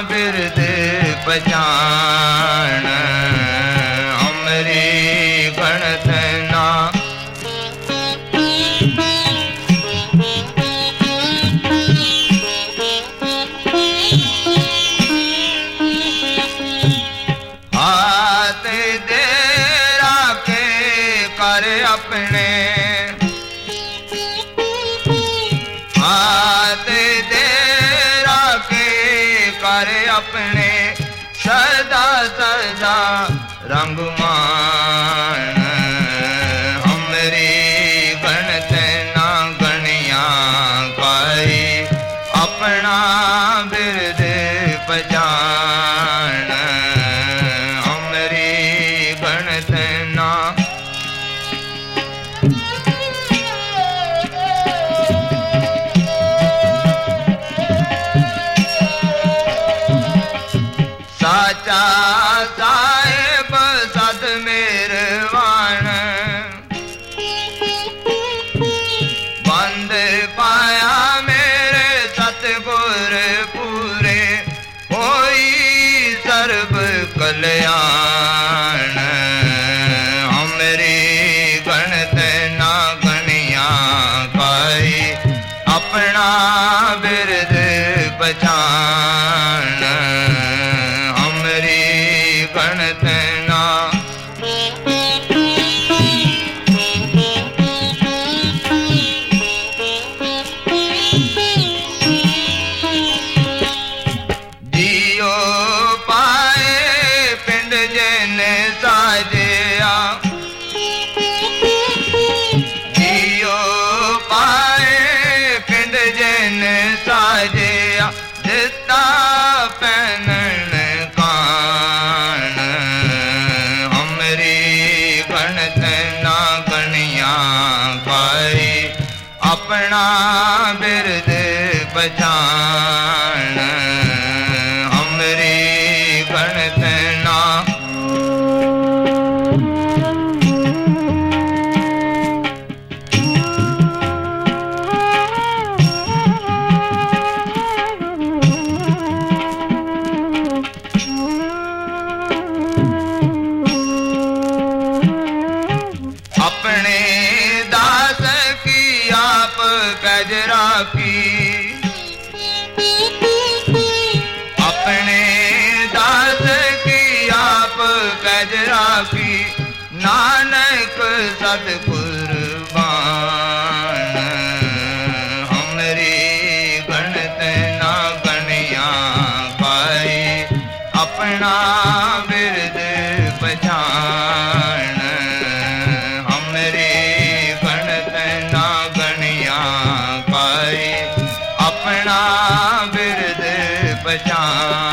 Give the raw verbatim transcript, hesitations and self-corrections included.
बिरद पहचान हमरी गणत ना। हाथ दे राखे कर अपने, हाथ दे राखे कर अपने सदा सदा रंगमान हमरी गणत ना गणिया पाई अपना बिरद पहचान हमरी गणत ना। साचा साहेब सद मेरवान बंद पाया मेरे सतगुर पूरे होई सर्व कल्याण हमरी गणत ना गणिया पाई अपना बिरद पहचान हमरी गणत ना। जियो पाए पिंड जन साजिया, जियो पाए पिंड जन साजिया जिता पहनन कान हमरी गणत ना गणिया पाई अपना बिरद पहचान हमरी गणत ना। अपने दास की आप पैज राखी, अपने दास की आप पैज राखी नानक सद कुर्बान हमरी गणत ना गणिया पाई अपना बिरद पहचान हमरी गणत ना गणिया पाई अपना बिरद पहचान।